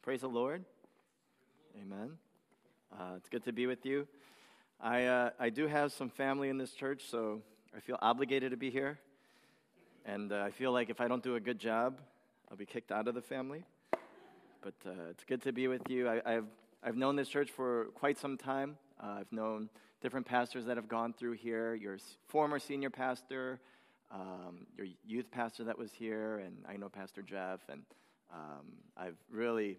Praise the Lord. Amen. It's good to be with you. I do have some family in this church, so I feel obligated to be here. And I feel like if I don't do a good job, I'll be kicked out of the family. But it's good to be with you. I've known this church for quite some time. I've known different pastors that have gone through here. Your former senior pastor, your youth pastor that was here, and I know Pastor Jeff. And I've really,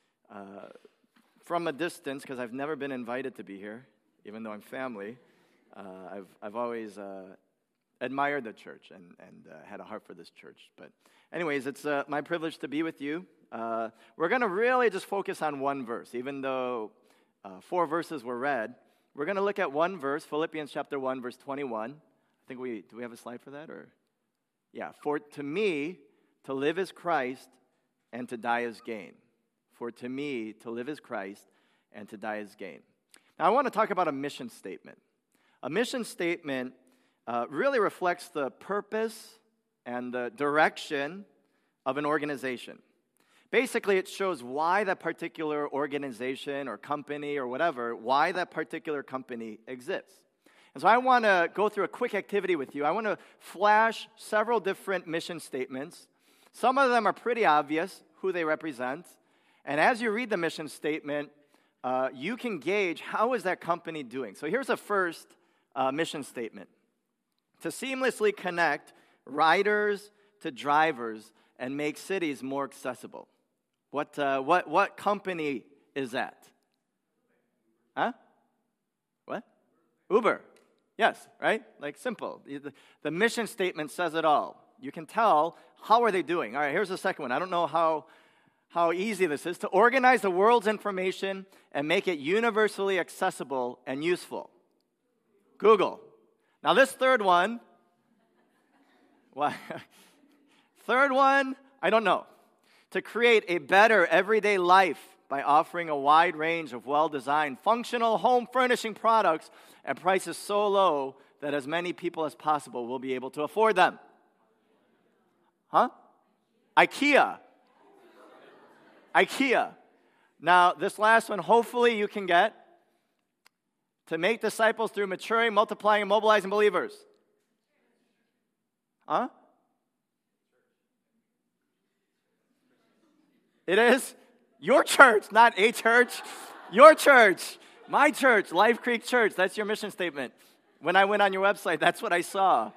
from a distance, because I've never been invited to be here, even though I'm family, I've always admired the church and had a heart for this church. But anyways, it's my privilege to be with you. We're going to really just focus on one verse, even though 4 verses were read. We're going to look at one verse, Philippians chapter 1, verse 21. I think do we have a slide for that? Or yeah, for to me, to live is Christ, and to die is gain. For to me, to live is Christ, and to die is gain. Now, I want to talk about a mission statement. A mission statement really reflects the purpose and the direction of an organization. Basically, it shows why that particular organization or company or whatever, why that particular company exists. And so I want to go through a quick activity with you. I want to flash several different mission statements. Some of them are pretty obvious who they represent. And as you read the mission statement, you can gauge how is that company doing. So here's a first mission statement. To seamlessly connect riders to drivers and make cities more accessible. What company is that? Huh? What? Uber. Yes, right? Like simple. The mission statement says it all. You can tell how are they doing. All right, here's the second one. I don't know how easy this is. To organize the world's information and make it universally accessible and useful. Google. Now this third one, I don't know. To create a better everyday life by offering a wide range of well-designed, functional home furnishing products at prices so low that as many people as possible will be able to afford them. Huh? IKEA. Now, this last one, hopefully you can get. To make disciples through maturing, multiplying, and mobilizing believers. Huh? It is your church, not a church. Your church. My church, Life Creek Church. That's your mission statement. When I went on your website, that's what I saw.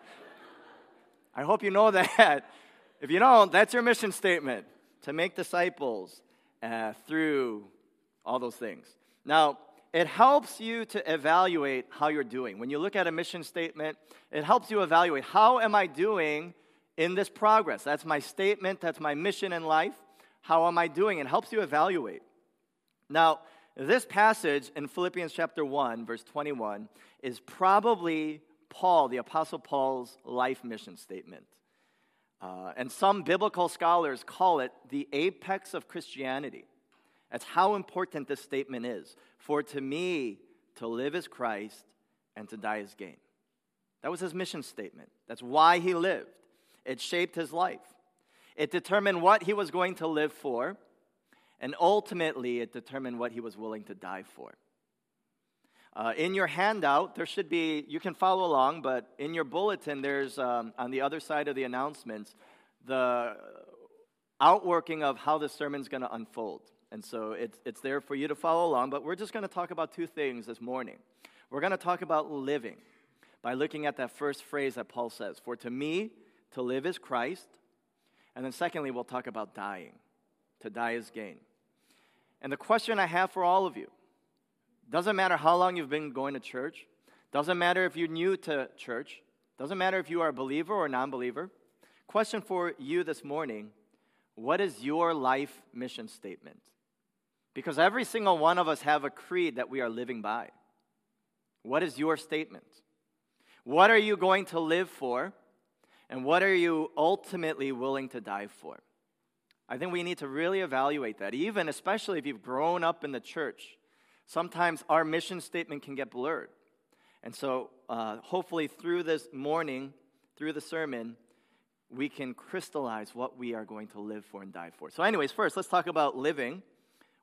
I hope you know that. If you don't, that's your mission statement. To make disciples through all those things. Now, it helps you to evaluate how you're doing. When you look at a mission statement, it helps you evaluate, how am I doing in this progress? That's my statement, that's my mission in life. How am I doing? It helps you evaluate. Now, this passage in Philippians chapter 1, verse 21, is probably Paul, the Apostle Paul's life mission statement. And some biblical scholars call it the apex of Christianity. That's how important this statement is. For to me, to live is Christ, and to die is gain. That was his mission statement. That's why he lived. It shaped his life. It determined what he was going to live for, and ultimately it determined what he was willing to die for. In your handout, there should be, you can follow along, but in your bulletin, there's, on the other side of the announcements, the outworking of how the sermon's going to unfold. And so it's there for you to follow along, but we're just going to talk about 2 things this morning. We're going to talk about living by looking at that first phrase that Paul says, for to me, to live is Christ. And then secondly, we'll talk about dying. To die is gain. And the question I have for all of you, doesn't matter how long you've been going to church, doesn't matter if you're new to church, doesn't matter if you are a believer or a non-believer. Question for you this morning, what is your life mission statement? Because every single one of us have a creed that we are living by. What is your statement? What are you going to live for? And what are you ultimately willing to die for? I think we need to really evaluate that, especially if you've grown up in the church. Sometimes our mission statement can get blurred. And so hopefully through this morning, through the sermon, we can crystallize what we are going to live for and die for. So anyways, first, let's talk about living.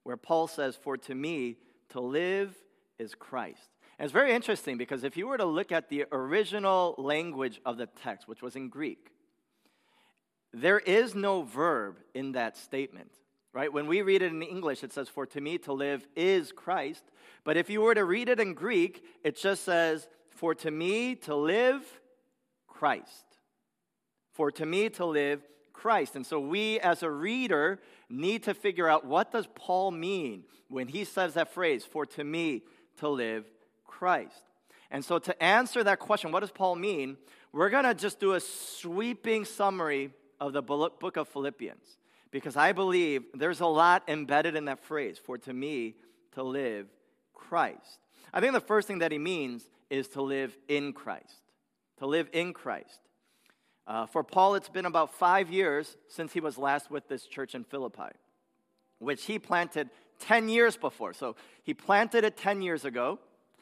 where Paul says, "For to me, to live is Christ." And it's very interesting because if you were to look at the original language of the text, which was in Greek, there is no verb in that statement, right? When we read it in English, it says, "For to me, to live is Christ." But if you were to read it in Greek, it just says, "For to me, to live, Christ." For to me, to live, Christ. And so we as a reader need to figure out, what does Paul mean when he says that phrase, "For to me, to live, Christ"? And so to answer that question, what does Paul mean? We're going to just do a sweeping summary of the book of Philippians, because I believe there's a lot embedded in that phrase, "For to me, to live, Christ." I think the first thing that he means is to live in Christ. To live in Christ. For Paul, it's been about 5 years since he was last with this church in Philippi, which he planted 10 years before. So he planted it 10 years ago.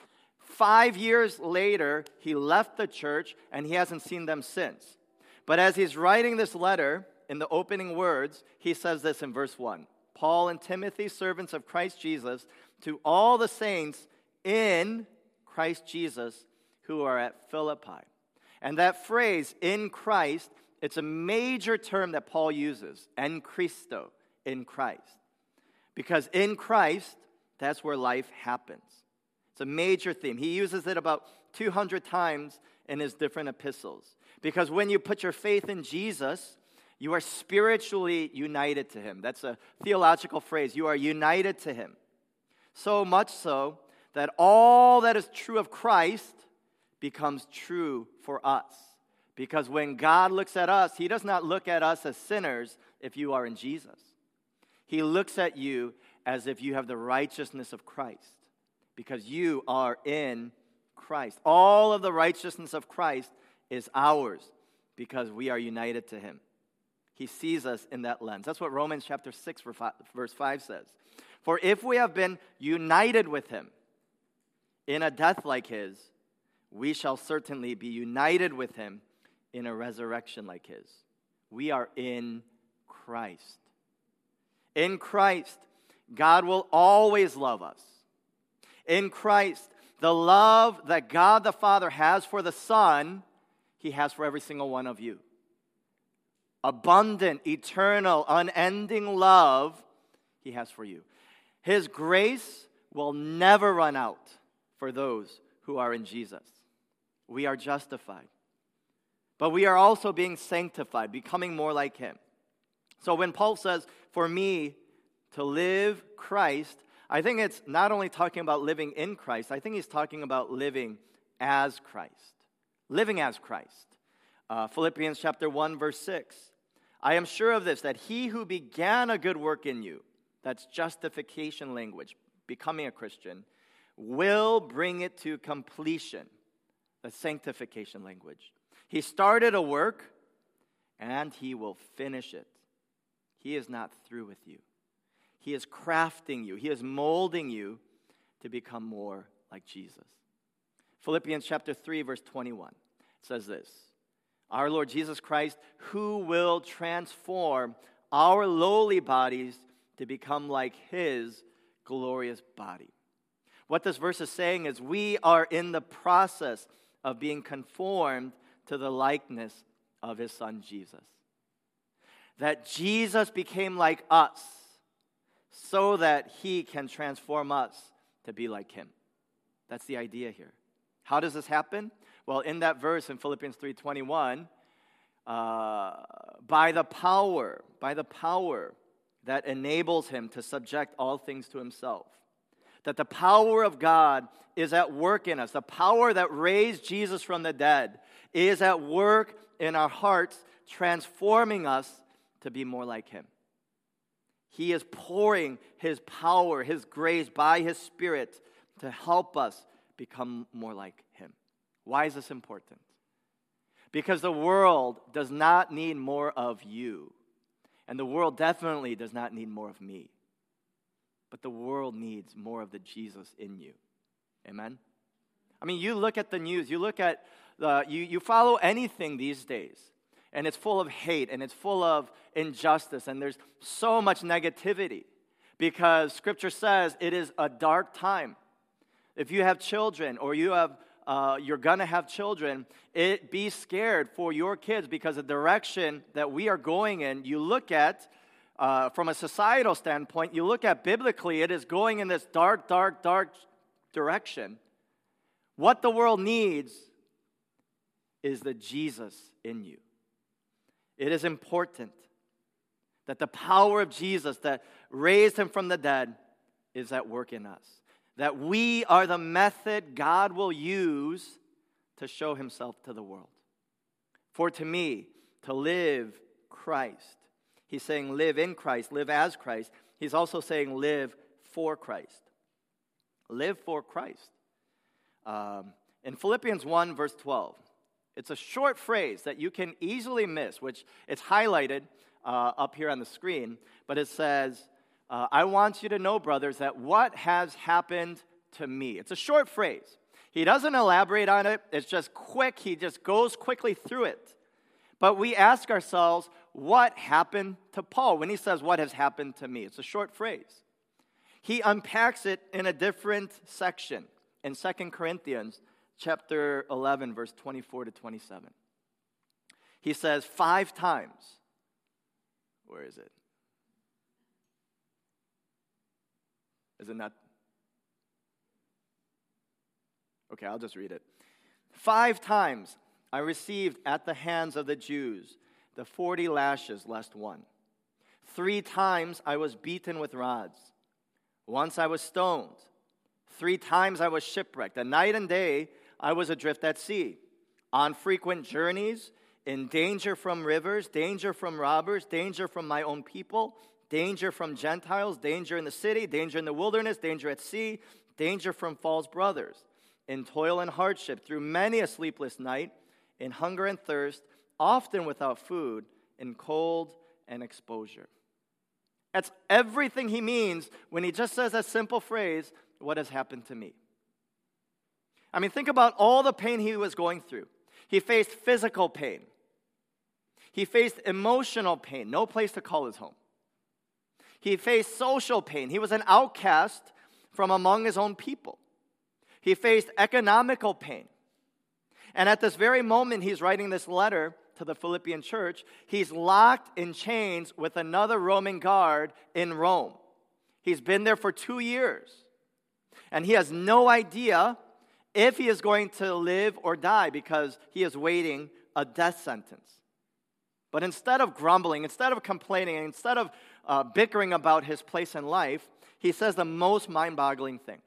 5 years later, he left the church, and he hasn't seen them since. But as he's writing this letter, in the opening words, he says this in verse 1. "Paul and Timothy, servants of Christ Jesus, to all the saints in Christ Jesus who are at Philippi." And that phrase, "in Christ," it's a major term that Paul uses, "en Christo," in Christ. Because in Christ, that's where life happens. It's a major theme. He uses it about 200 times in his different epistles. Because when you put your faith in Jesus, you are spiritually united to him. That's a theological phrase. You are united to him. So much so that all that is true of Christ becomes true for us. Because when God looks at us, he does not look at us as sinners if you are in Jesus. He looks at you as if you have the righteousness of Christ, because you are in Christ. All of the righteousness of Christ is ours because we are united to him. He sees us in that lens. That's what Romans chapter 6 verse 5 says. "For if we have been united with him in a death like his, we shall certainly be united with him in a resurrection like his." We are in Christ. In Christ, God will always love us. In Christ, the love that God the Father has for the Son, he has for every single one of you. Abundant, eternal, unending love he has for you. His grace will never run out for those who are in Jesus. We are justified. But we are also being sanctified, becoming more like him. So when Paul says, "For me to live Christ," I think it's not only talking about living in Christ, I think he's talking about living as Christ. Living as Christ. Philippians chapter 1, verse 6. "I am sure of this, that he who began a good work in you," that's justification language, becoming a Christian, "will bring it to completion." The sanctification language. He started a work, and he will finish it. He is not through with you. He is crafting you. He is molding you to become more like Jesus. Philippians chapter 3, verse 21 says this: "Our Lord Jesus Christ, who will transform our lowly bodies to become like his glorious body." What this verse is saying is we are in the process of being conformed to the likeness of his Son Jesus. That Jesus became like us so that he can transform us to be like him. That's the idea here. How does this happen? Well, in that verse in Philippians 3:21, by the power that enables him to subject all things to himself. That the power of God is at work in us. The power that raised Jesus from the dead is at work in our hearts, transforming us to be more like him. He is pouring his power, his grace by his Spirit to help us become more like him. Why is this important? Because the world does not need more of you. And the world definitely does not need more of me. But the world needs more of the Jesus in you. Amen? I mean, you look at the news, you look at you follow anything these days, and it's full of hate, and it's full of injustice, and there's so much negativity. because Scripture says it is a dark time. If you have children or you're going to have children, be scared for your kids, because the direction that we are going in, you look at, from a societal standpoint, you look at biblically, it is going in this dark, dark, dark direction. What the world needs is the Jesus in you. It is important that the power of Jesus that raised him from the dead is at work in us. That we are the method God will use to show himself to the world. For to me, to live Christ. He's saying live in Christ, live as Christ. He's also saying live for Christ. Live for Christ. In Philippians 1, verse 12, it's a short phrase that you can easily miss, which it's highlighted up here on the screen, but it says, I want you to know, brothers, that what has happened to me. It's a short phrase. He doesn't elaborate on it. It's just quick. He just goes quickly through it. But we ask ourselves, what happened to Paul when he says, what has happened to me? It's a short phrase. He unpacks it in a different section in 2 Corinthians chapter 11, verse 24 to 27. He says 5 times. Where is it? Is it not? Okay, I'll just read it. 5 times I received at the hands of the Jews the 40 lashes less 1. 3 times I was beaten with rods. Once I was stoned. 3 times I was shipwrecked. And night and day I was adrift at sea, on frequent journeys, in danger from rivers, danger from robbers, danger from my own people, danger from Gentiles, danger in the city, danger in the wilderness, danger at sea, danger from false brothers, in toil and hardship, through many a sleepless night, in hunger and thirst, often without food, in cold and exposure. That's everything he means when he just says that simple phrase, what has happened to me? I mean, think about all the pain he was going through. He faced physical pain. He faced emotional pain, no place to call his home. He faced social pain. He was an outcast from among his own people. He faced economical pain. And at this very moment he's writing this letter to the Philippian church, he's locked in chains with another Roman guard in Rome. He's been there for 2 years. And he has no idea if he is going to live or die, because he is waiting a death sentence. But instead of grumbling, instead of complaining, instead of bickering about his place in life, he says the most mind-boggling thing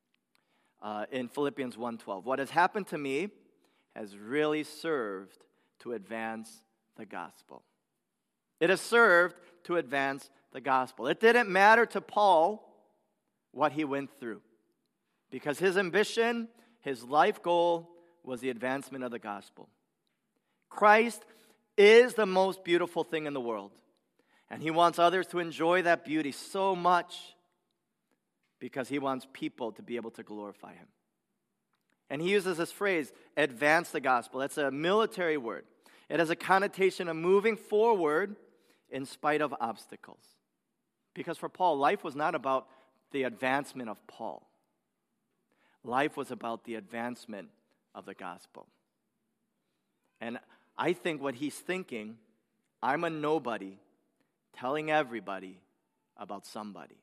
in Philippians 1:12. What has happened to me has really served to advance the gospel. It has served to advance the gospel. It didn't matter to Paul what he went through, because his ambition, his life goal was the advancement of the gospel. Christ is the most beautiful thing in the world. And he wants others to enjoy that beauty so much because he wants people to be able to glorify him. And he uses this phrase, advance the gospel. That's a military word. It has a connotation of moving forward in spite of obstacles. Because for Paul, life was not about the advancement of Paul. Life was about the advancement of the gospel. And I think what he's thinking, I'm a nobody telling everybody about somebody.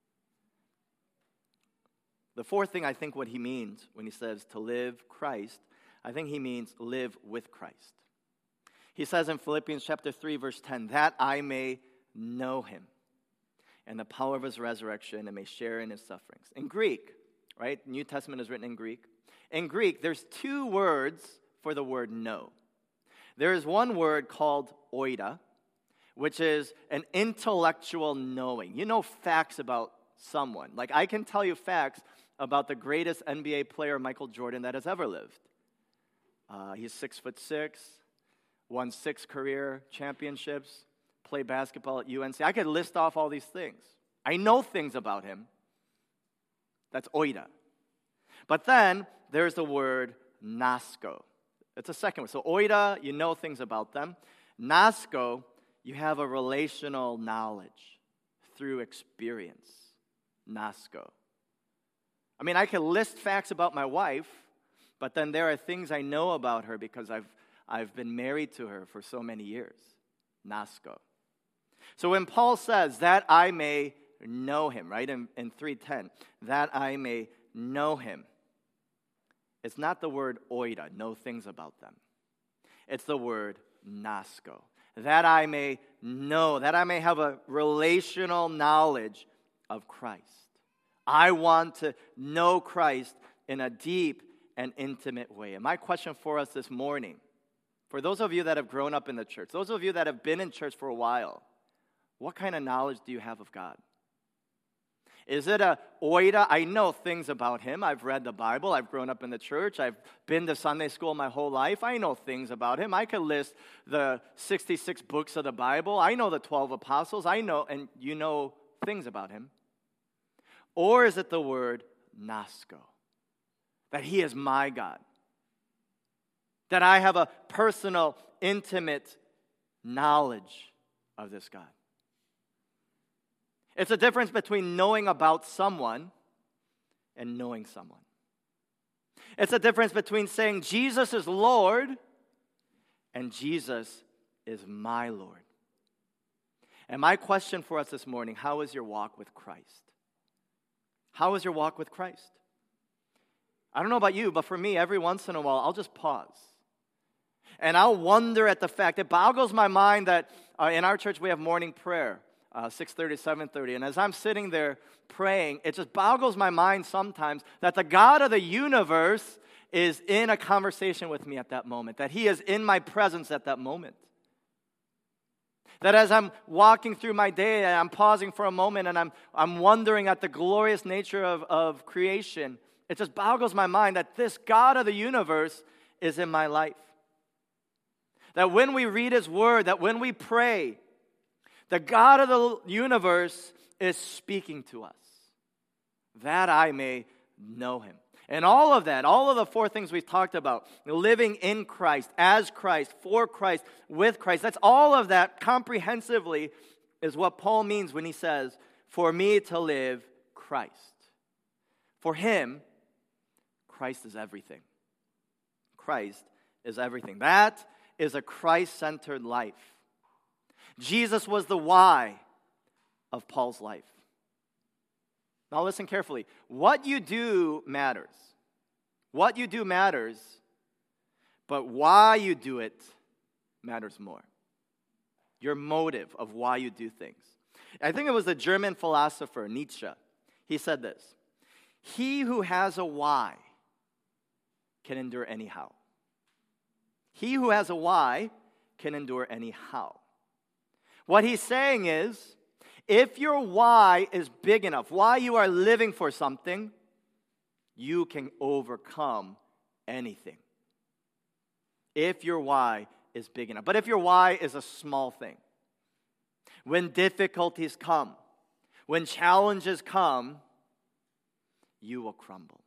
The fourth thing, I think what he means when he says to live Christ, I think he means live with Christ. He says in Philippians chapter 3, verse 10, that I may know him and the power of his resurrection and may share in his sufferings. In Greek, right? New Testament is written in Greek. In Greek, there's 2 words for the word know. There is one word called oida, which is an intellectual knowing. You know facts about someone. Like, I can tell you facts about the greatest NBA player, Michael Jordan, that has ever lived. He's 6'6", won 6 career championships, played basketball at UNC. I could list off all these things. I know things about him. That's oida. But then there's the word nasko. It's a second word. So oida, you know things about them. Nasko, you have a relational knowledge through experience. Gnosko. I mean, I can list facts about my wife, but then there are things I know about her because I've been married to her for so many years. Gnosko. So when Paul says that I may know him, right, in 3:10, that I may know him, it's not the word oida, know things about them. It's the word gnosko. That I may know, that I may have a relational knowledge of Christ. I want to know Christ in a deep and intimate way. And my question for us this morning, for those of you that have grown up in the church, those of you that have been in church for a while, what kind of knowledge do you have of God? Is it a oida? I know things about him. I've read the Bible. I've grown up in the church. I've been to Sunday school my whole life. I know things about him. I could list the 66 books of the Bible. I know the 12 apostles. I know, and you know things about him. Or is it the word gnosko? That he is my God. That I have a personal, intimate knowledge of this God. It's a difference between knowing about someone and knowing someone. It's a difference between saying Jesus is Lord and Jesus is my Lord. And my question for us this morning, how is your walk with Christ? How is your walk with Christ? I don't know about you, but for me, every once in a while, I'll just pause. And I'll wonder at the fact, it boggles my mind that in our church we have morning prayer. 6:30, 7:30. And as I'm sitting there praying, it just boggles my mind sometimes that the God of the universe is in a conversation with me at that moment, that he is in my presence at that moment. That as I'm walking through my day, and I'm pausing for a moment, and I'm wondering at the glorious nature of creation, it just boggles my mind that this God of the universe is in my life. That when we read his word, that when we pray, the God of the universe is speaking to us, that I may know him. And all of that, all of the four things we've talked about, living in Christ, as Christ, for Christ, with Christ, that's all of that comprehensively is what Paul means when he says, for me to live, Christ. For him, Christ is everything. Christ is everything. That is a Christ-centered life. Jesus was the why of Paul's life. Now listen carefully. What you do matters. What you do matters, but why you do it matters more. Your motive of why you do things. I think it was the German philosopher Nietzsche. He said this: he who has a why can endure any how. He who has a why can endure any how. What he's saying is, if your why is big enough, why you are living for something, you can overcome anything. If your why is big enough. But if your why is a small thing, when difficulties come, when challenges come, you will crumble.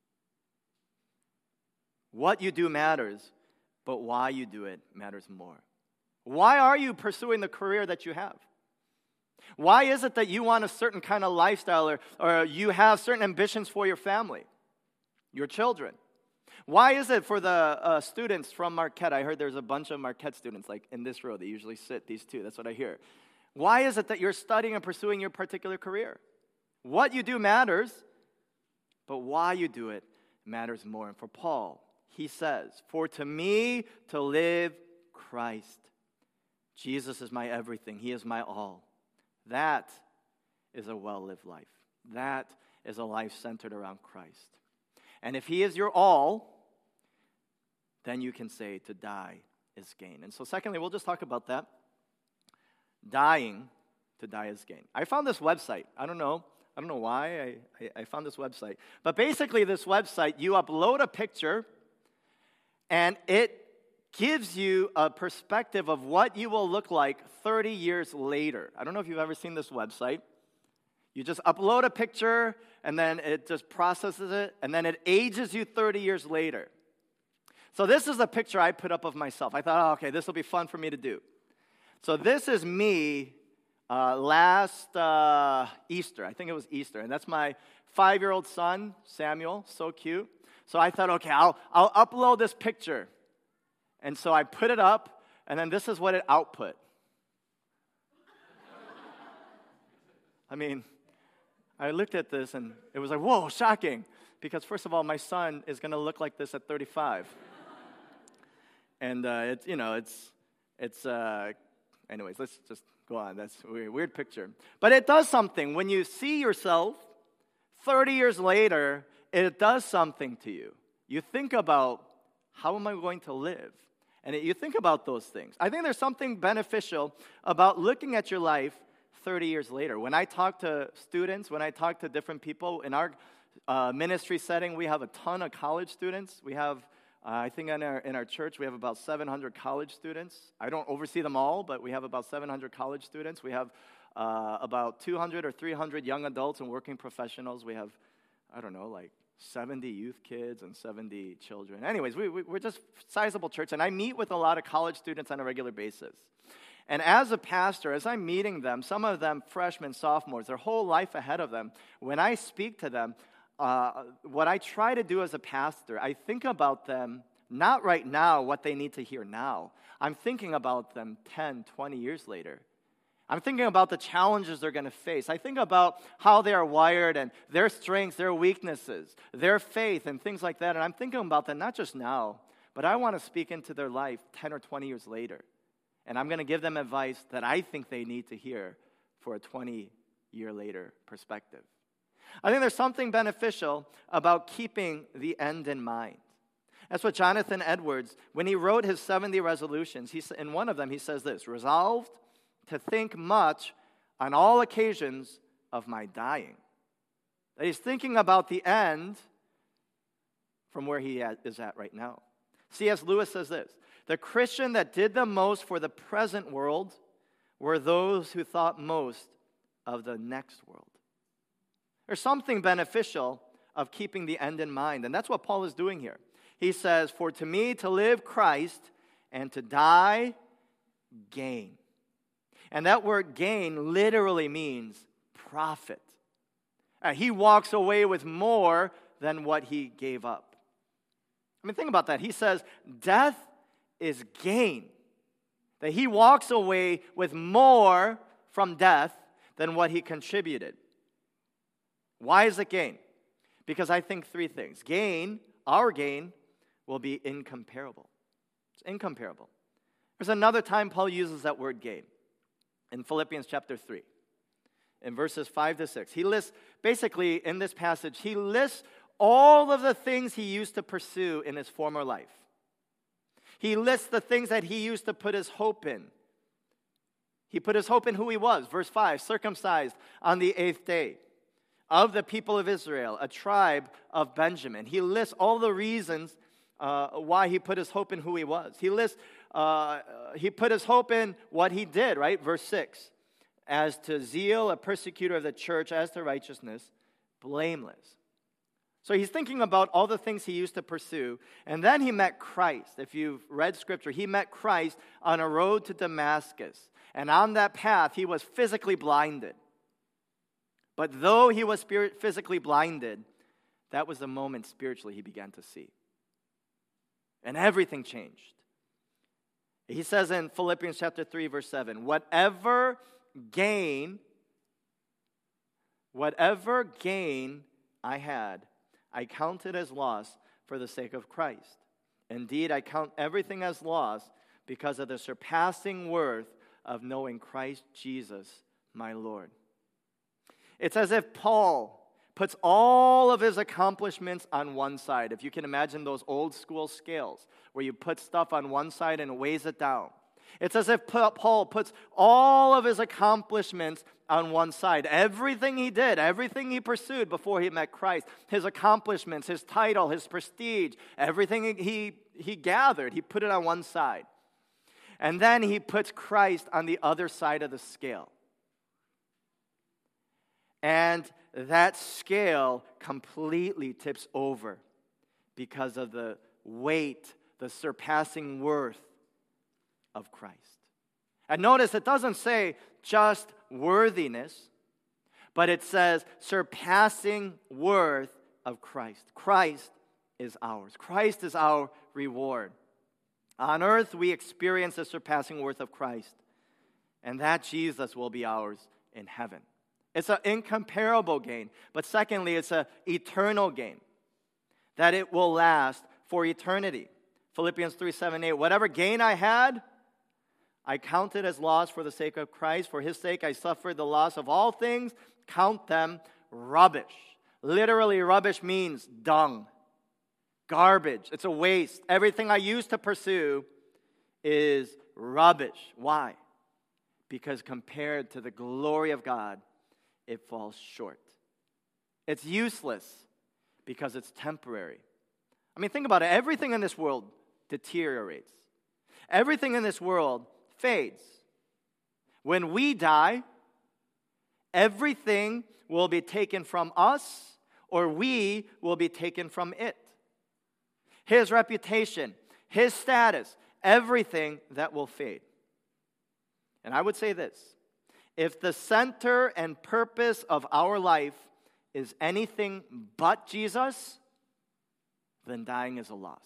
What you do matters, but why you do it matters more. Why are you pursuing the career that you have? Why is it that you want a certain kind of lifestyle or you have certain ambitions for your family, your children? Why is it for the students from Marquette? I heard there's a bunch of Marquette students like in this row. They usually sit, these two. That's what I hear. Why is it that you're studying and pursuing your particular career? What you do matters, but why you do it matters more. And for Paul, he says, for to me to live Christ. Jesus is my everything. He is my all. That is a well-lived life. That is a life centered around Christ. And if he is your all, then you can say to die is gain. And so secondly, we'll just talk about that. Dying to die is gain. I found this website. I don't know why I found this website. But basically this website, you upload a picture and it gives you a perspective of what you will look like 30 years later. I don't know if you've ever seen this website. You just upload a picture, and then it just processes it, and then it ages you 30 years later. So this is a picture I put up of myself. I thought, okay, this will be fun for me to do. So this is me last Easter. I think it was Easter. And that's my 5-year-old son, Samuel. So cute. So I thought, okay, I'll upload this picture. And so I put it up, and then this is what it output. I mean, I looked at this, and it was like, whoa, shocking. Because first of all, my son is going to look like this at 35. And anyways, let's just go on. That's a weird picture. But it does something. When you see yourself 30 years later, it does something to you. You think about, how am I going to live? And you think about those things. I think there's something beneficial about looking at your life 30 years later. When I talk to students, when I talk to different people, in our ministry setting, we have a ton of college students. We have, I think in our church, we have about 700 college students. I don't oversee them all, but we have about 700 college students. We have about 200 or 300 young adults and working professionals. We have, I don't know, like 70 youth kids and 70 children. Anyways, we're just a sizable church, and I meet with a lot of college students on a regular basis. And as a pastor, as I'm meeting them, some of them freshmen, sophomores, their whole life ahead of them, when I speak to them, what I try to do as a pastor, I think about them, not right now, what they need to hear now. I'm thinking about them 10, 20 years later. I'm thinking about the challenges they're going to face. I think about how they are wired and their strengths, their weaknesses, their faith, and things like that. And I'm thinking about that not just now, but I want to speak into their life 10 or 20 years later. And I'm going to give them advice that I think they need to hear for a 20-year later perspective. I think there's something beneficial about keeping the end in mind. That's what Jonathan Edwards, when he wrote his 70 resolutions, in one of them he says this: resolved to think much on all occasions of my dying. That he's thinking about the end from where he is at right now. C.S. Lewis says this: the Christian that did the most for the present world were those who thought most of the next world. There's something beneficial of keeping the end in mind, and that's what Paul is doing here. He says, for to me to live Christ and to die gain. And that word gain literally means profit. He walks away with more than what he gave up. I mean, think about that. He says death is gain. That he walks away with more from death than what he contributed. Why is it gain? Because I think three things. Gain, our gain, will be incomparable. It's incomparable. There's another time Paul uses that word gain. In Philippians chapter 3, in verses 5 to 6. He lists, basically in this passage, he lists all of the things he used to pursue in his former life. He lists the things that he used to put his hope in. He put his hope in who he was. Verse 5, circumcised on the 8th day, of the people of Israel, a tribe of Benjamin. He lists all the reasons why he put his hope in who he was. He lists, he put his hope in what he did, right? Verse 6, as to zeal, a persecutor of the church, as to righteousness, blameless. So he's thinking about all the things he used to pursue, and then he met Christ. If you've read Scripture, he met Christ on a road to Damascus, and on that path, he was physically blinded. But though he was physically blinded, that was the moment spiritually he began to see. And everything changed. He says in Philippians chapter 3, verse 7, whatever gain I had, I counted as loss for the sake of Christ. Indeed, I count everything as loss because of the surpassing worth of knowing Christ Jesus, my Lord. It's as if Paul puts all of his accomplishments on one side. If you can imagine those old school scales where you put stuff on one side and weighs it down. It's as if Paul puts all of his accomplishments on one side. Everything he did, everything he pursued before he met Christ, his accomplishments, his title, his prestige, everything he gathered, he put it on one side. And then he puts Christ on the other side of the scale. And that scale completely tips over because of the weight, the surpassing worth of Christ. And notice it doesn't say just worthiness, but it says surpassing worth of Christ. Christ is ours. Christ is our reward. On earth, we experience the surpassing worth of Christ, and that Jesus will be ours in heaven. It's an incomparable gain, but secondly, it's an eternal gain, that it will last for eternity. Philippians 3:7-8, whatever gain I had, I counted as loss for the sake of Christ. For his sake, I suffered the loss of all things. Count them rubbish. Literally, rubbish means dung, garbage. It's a waste. Everything I used to pursue is rubbish. Why? Because compared to the glory of God, it falls short. It's useless because it's temporary. I mean, think about it. Everything in this world deteriorates. Everything in this world fades. When we die, everything will be taken from us, or we will be taken from it. His reputation, his status, everything that will fade. And I would say this: if the center and purpose of our life is anything but Jesus, then dying is a loss.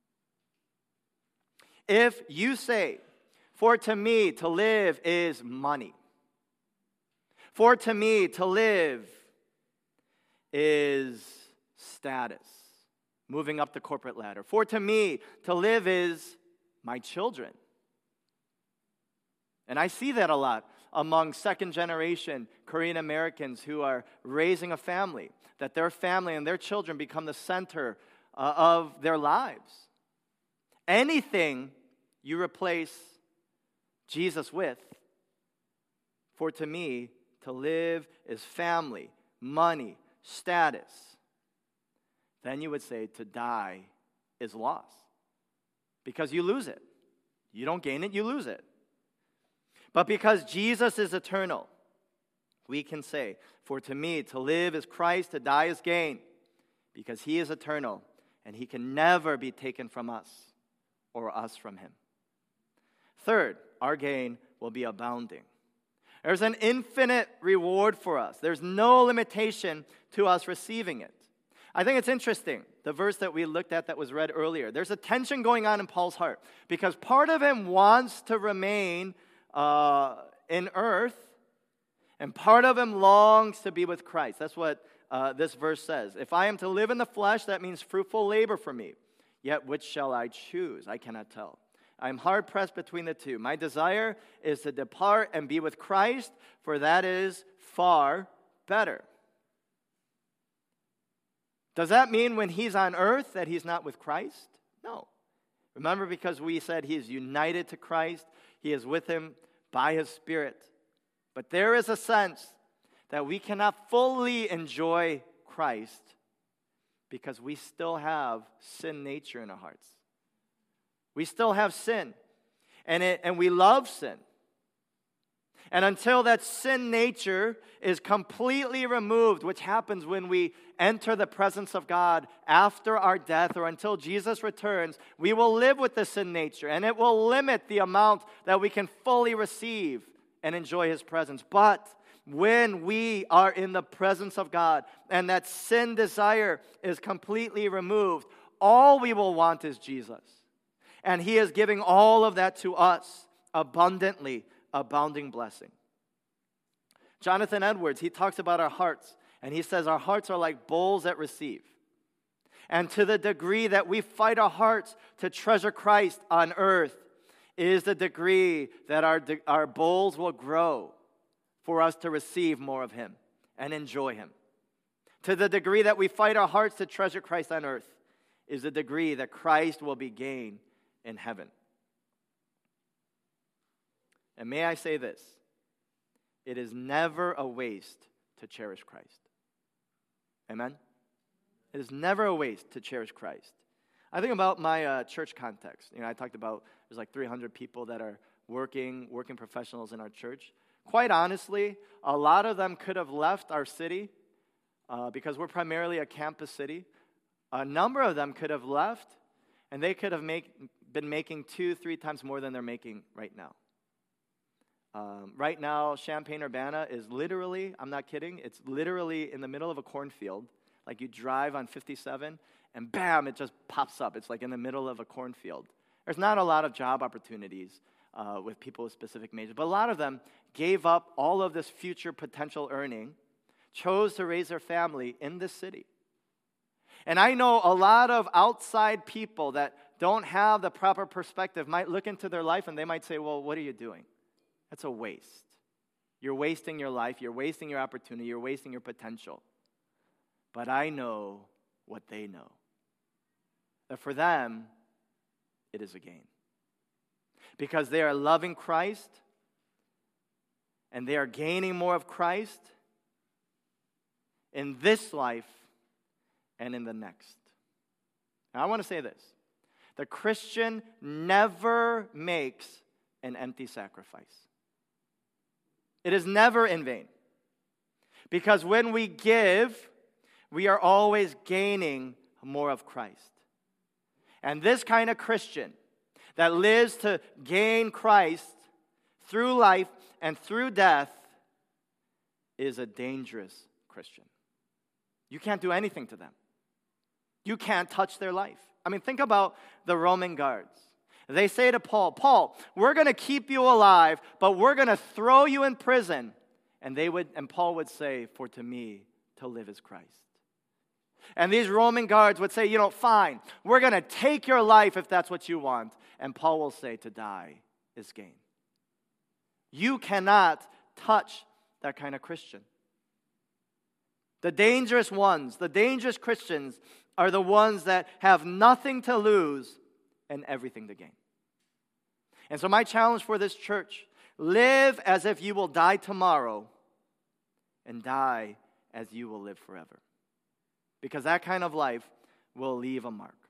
If you say, for to me to live is money, for to me to live is status, moving up the corporate ladder, for to me to live is my children. And I see that a lot among second-generation Korean Americans who are raising a family, that their family and their children become the center of their lives. Anything you replace Jesus with, for to me, to live is family, money, status, then you would say to die is loss. Because you lose it. You don't gain it, you lose it. But because Jesus is eternal, we can say, for to me, to live is Christ, to die is gain. Because he is eternal, and he can never be taken from us or us from him. Third, our gain will be abounding. There's an infinite reward for us. There's no limitation to us receiving it. I think it's interesting, the verse that we looked at that was read earlier. There's a tension going on in Paul's heart because part of him wants to remain in earth, and part of him longs to be with Christ. That's what this verse says. If I am to live in the flesh, that means fruitful labor for me. Yet which shall I choose? I cannot tell. I am hard-pressed between the two. My desire is to depart and be with Christ, for that is far better. Does that mean when he's on earth that he's not with Christ? No. Remember, because we said he is united to Christ, he is with him by his Spirit. But there is a sense that we cannot fully enjoy Christ because we still have sin nature in our hearts. We still have sin, and we love sin. And until that sin nature is completely removed, which happens when we enter the presence of God after our death or until Jesus returns, we will live with the sin nature, and it will limit the amount that we can fully receive and enjoy his presence. But when we are in the presence of God and that sin desire is completely removed, all we will want is Jesus. And he is giving all of that to us abundantly, abounding blessing. Jonathan Edwards, he talks about our hearts, and he says our hearts are like bowls that receive. And to the degree that we fight our hearts to treasure Christ on earth is the degree that our bowls will grow for us to receive more of him and enjoy him. To the degree that we fight our hearts to treasure Christ on earth is the degree that Christ will be gained in heaven. And may I say this, it is never a waste to cherish Christ. Amen? It is never a waste to cherish Christ. I think about my church context. I talked about there's like 300 people that are working professionals in our church. Quite honestly, a lot of them could have left our city because we're primarily a campus city. A number of them could have left, and they could have been making 2-3 times more than they're making right now. Right now, Champaign-Urbana is literally, I'm not kidding, it's literally in the middle of a cornfield. Like you drive on 57, and bam, it just pops up. It's like in the middle of a cornfield. There's not a lot of job opportunities with people with specific majors, but a lot of them gave up all of this future potential earning, chose to raise their family in this city. And I know a lot of outside people that don't have the proper perspective might look into their life and they might say, well, what are you doing? That's a waste. You're wasting your life. You're wasting your opportunity. You're wasting your potential. But I know what they know. That for them, it is a gain. Because they are loving Christ and they are gaining more of Christ in this life and in the next. Now, I want to say this. The Christian never makes an empty sacrifice. It is never in vain. Because when we give, we are always gaining more of Christ. And this kind of Christian that lives to gain Christ through life and through death is a dangerous Christian. You can't do anything to them. You can't touch their life. I mean, think about the Roman guards. They say to Paul, Paul, we're going to keep you alive, but we're going to throw you in prison. And Paul would say, for to me, to live is Christ. And these Roman guards would say, fine, we're going to take your life if that's what you want. And Paul will say, to die is gain. You cannot touch that kind of Christian. The dangerous ones, the dangerous Christians, are the ones that have nothing to lose and everything to gain. And so my challenge for this church, live as if you will die tomorrow and die as you will live forever. Because that kind of life will leave a mark.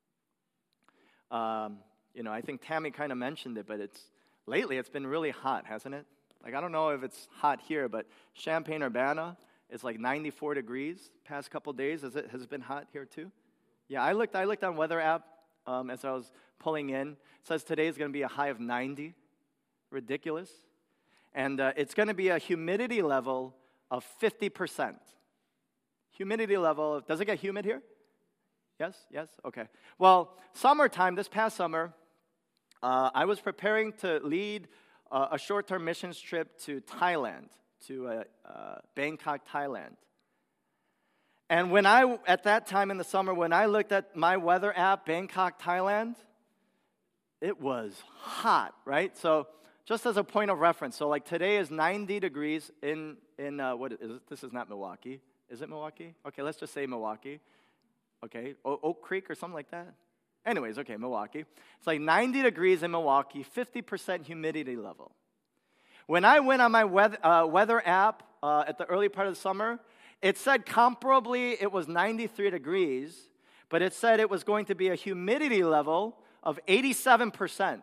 I think Tammy kind of mentioned it, but lately it's been really hot, hasn't it? Like, I don't know if it's hot here, but Champaign-Urbana, it's like 94 degrees past couple days. Has it been hot here too? Yeah, I looked on weather app as I was pulling in. It says today is going to be a high of 90. Ridiculous. And it's going to be a humidity level of 50%. Humidity level, does it get humid here? Yes? Okay. Well, summertime, this past summer, I was preparing to lead a short-term missions trip to Thailand, to Bangkok, Thailand. And at that time in the summer, when I looked at my weather app, Bangkok, Thailand, it was hot, right? So just as a point of reference, so like today is 90 degrees in what is it? This is not Milwaukee. Is it Milwaukee? Okay, let's just say Milwaukee. Okay, Oak Creek or something like that. Anyways, okay, Milwaukee. It's like 90 degrees in Milwaukee, 50% humidity level. When I went on my weather app at the early part of the summer, it said comparably it was 93 degrees, but it said it was going to be a humidity level of 87%.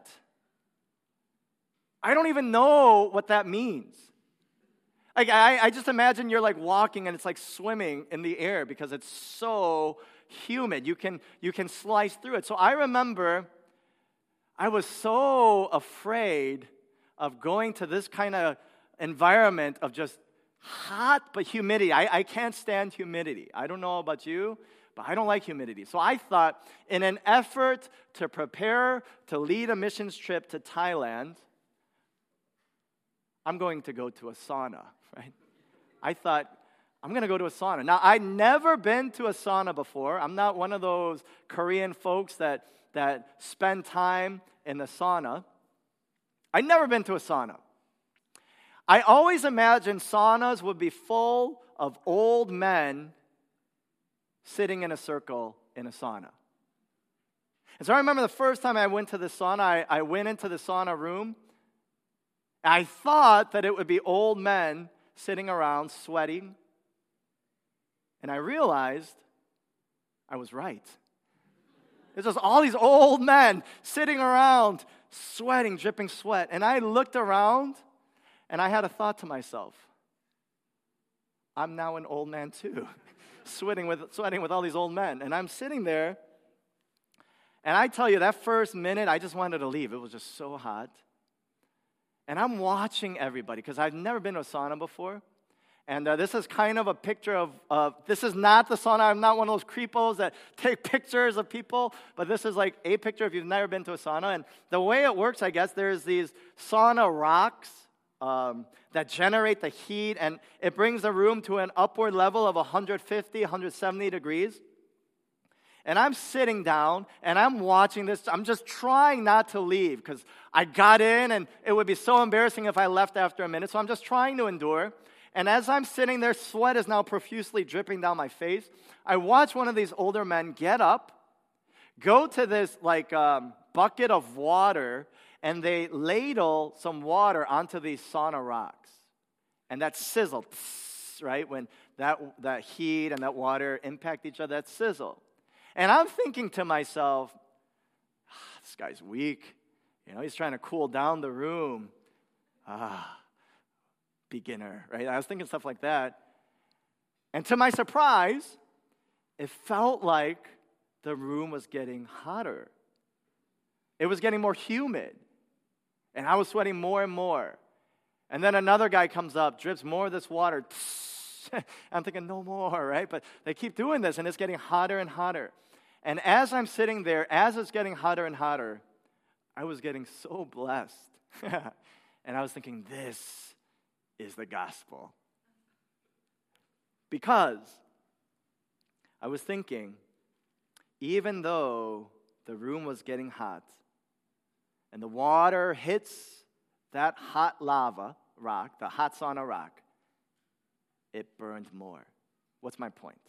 I don't even know what that means. Like I just imagine you're like walking and it's like swimming in the air because it's so humid. You can slice through it. So I remember I was so afraid of going to this kind of environment of just hot but humidity. I can't stand humidity. I don't know about you, but I don't like humidity. So I thought in an effort to prepare to lead a missions trip to Thailand, I'm going to go to a sauna, right? I thought, I'm going to go to a sauna. Now, I'd never been to a sauna before. I'm not one of those Korean folks that spend time in the sauna. I'd never been to a sauna. I always imagined saunas would be full of old men sitting in a circle in a sauna. And so I remember the first time I went to the sauna, I went into the sauna room. I thought that it would be old men sitting around sweating. And I realized I was right. It's just all these old men sitting around sweating, dripping sweat. And I looked around and I had a thought to myself, I'm now an old man too, sweating with all these old men. And I'm sitting there, and I tell you, that first minute, I just wanted to leave. It was just so hot. And I'm watching everybody because I've never been to a sauna before. And this is kind of a picture of this is not the sauna. I'm not one of those creepos that take pictures of people, but this is like a picture if you've never been to a sauna. And the way it works, I guess, there's these sauna rocks that generate the heat, and it brings the room to an upward level of 150, 170 degrees. And I'm sitting down, and I'm watching this. I'm just trying not to leave because I got in, and it would be so embarrassing if I left after a minute. So I'm just trying to endure. And as I'm sitting there, sweat is now profusely dripping down my face. I watch one of these older men get up, go to this bucket of water, and they ladle some water onto these sauna rocks. And that sizzle, right? When that heat and that water impact each other, that sizzle. And I'm thinking to myself, this guy's weak. He's trying to cool down the room. Beginner, right? I was thinking stuff like that. And to my surprise, it felt like the room was getting hotter. It was getting more humid. And I was sweating more and more. And then another guy comes up, drips more of this water. I'm thinking, no more, right? But they keep doing this, and it's getting hotter and hotter. And as I'm sitting there, as it's getting hotter and hotter, I was getting so blessed. And I was thinking, this is the gospel. Because I was thinking, even though the room was getting hot, and the water hits that hot lava rock, the hot sauna rock, it burned more. What's my point?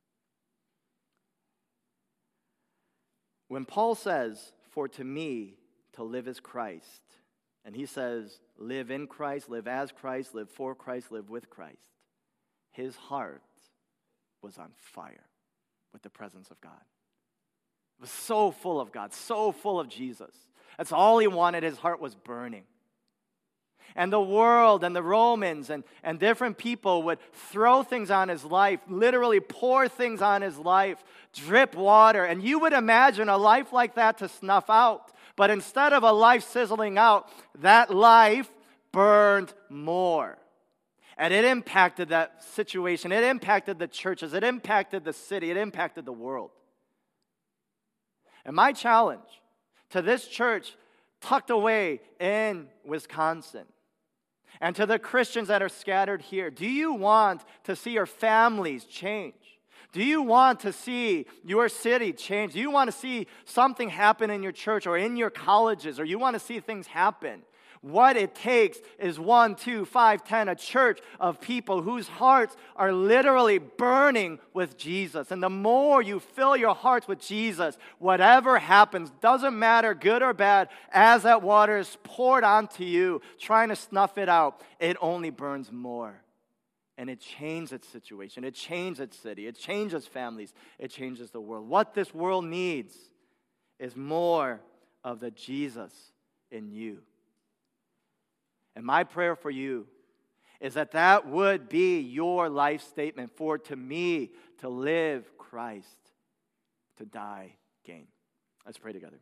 When Paul says, for to me, to live is Christ, and he says, live in Christ, live as Christ, live for Christ, live with Christ, his heart was on fire with the presence of God. It was so full of God, so full of Jesus. That's all he wanted. His heart was burning. And the world and the Romans and different people would throw things on his life, literally pour things on his life, drip water. And you would imagine a life like that to snuff out. But instead of a life sizzling out, that life burned more. And it impacted that situation. It impacted the churches. It impacted the city. It impacted the world. And my challenge to this church tucked away in Wisconsin, and to the Christians that are scattered here, do you want to see your families change? Do you want to see your city change? Do you want to see something happen in your church or in your colleges, or you want to see things happen? What it takes is 1, 2, 5, 10, a church of people whose hearts are literally burning with Jesus. And the more you fill your hearts with Jesus, whatever happens, doesn't matter good or bad, as that water is poured onto you, trying to snuff it out, it only burns more. And it changes its situation, it changes its city, it changes families, it changes the world. What this world needs is more of the Jesus in you. And my prayer for you is that that would be your life statement. For to me, to live Christ, to die gain. Let's pray together.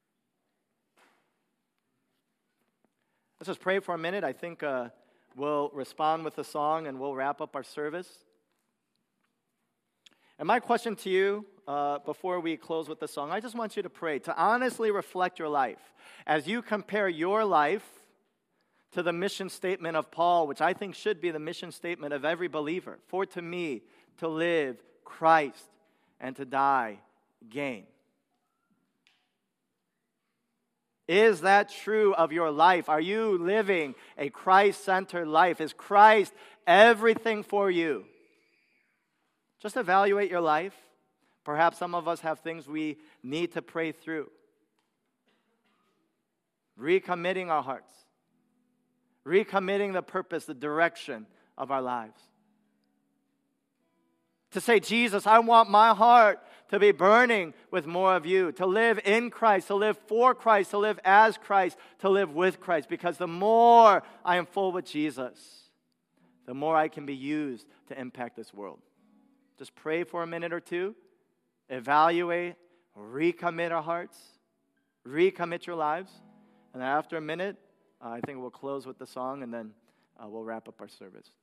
Let's just pray for a minute. I think we'll respond with a song and we'll wrap up our service. And my question to you, before we close with the song, I just want you to pray, to honestly reflect your life. As you compare your life to the mission statement of Paul, which I think should be the mission statement of every believer. For to me, to live Christ, and to die gain. Is that true of your life? Are you living a Christ-centered life? Is Christ everything for you? Just evaluate your life. Perhaps some of us have things we need to pray through. Recommitting our hearts. Recommitting the purpose, the direction of our lives. To say, Jesus, I want my heart to be burning with more of you, to live in Christ, to live for Christ, to live as Christ, to live with Christ. Because the more I am full with Jesus, the more I can be used to impact this world. Just pray for a minute or two, evaluate, recommit our hearts, recommit your lives, and then after a minute, I think we'll close with the song, and then we'll wrap up our service.